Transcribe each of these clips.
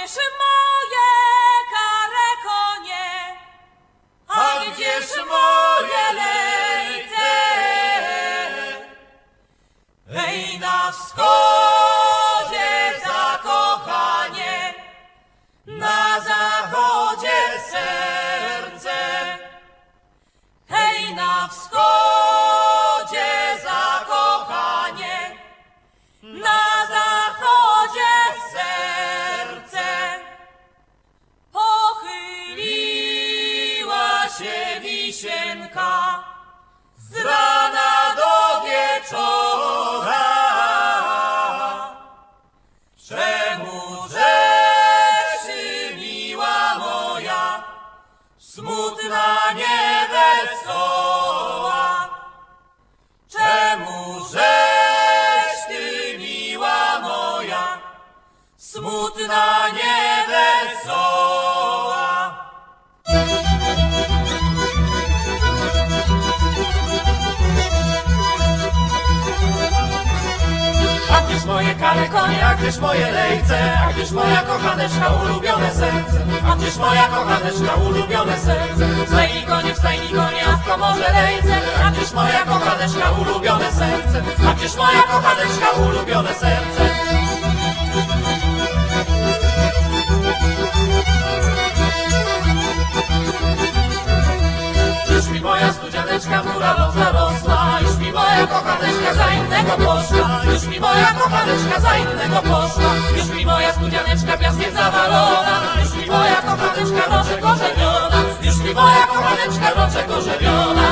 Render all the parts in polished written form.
gdzież moje kare konie? A gdzież moje lejce? Hej, na wschodzie zakochanie, na zachodzie serce. Hej, na wschodzie zakochanie, na zachodzie serce. Pochyliła się wisienka z rana do wieczora. Czemużeś ty, miła moja, smutna, niewesoła? Czemużeś ty, miła moja, smutna, niewesoła? A gdzież moje kare konie, a gdzież moje lejce? A gdzież moja kochaneczka, ulubione serce? A gdzież moja kochaneczka, ulubione serce? W stajni konie, a w komorze lejce. A gdzież moja kochaneczka, ulubione serce? A gdzież moja kochaneczka, ulubione serce? Już mi moja studzianeczka murawo zarosła, już mi moja kochaneczka za innego poszła, już mi moja kochaneczka za innego poszła, już mi moja studzianeczka piaskiem zawalona, już mi moja kochaneczka roczek ożeniona, już mi moja kochaneczka roczek ożeniona.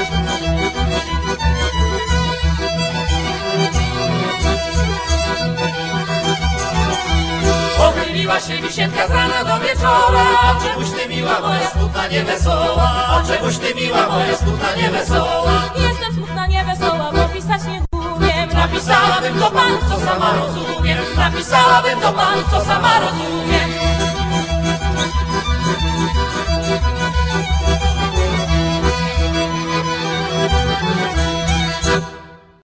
Pochyliła się wisienka z rana do wieczora. A czemuś ty, miła moja, smutna, niewesoła? A czemuś ty, miła moja, smutna, niewesoła? Jestem smutna, niewesoła, bo pisać nie umiem. Napisałabym do panów, co sama rozumiem. Napisałabym do panów, co sama rozumiem.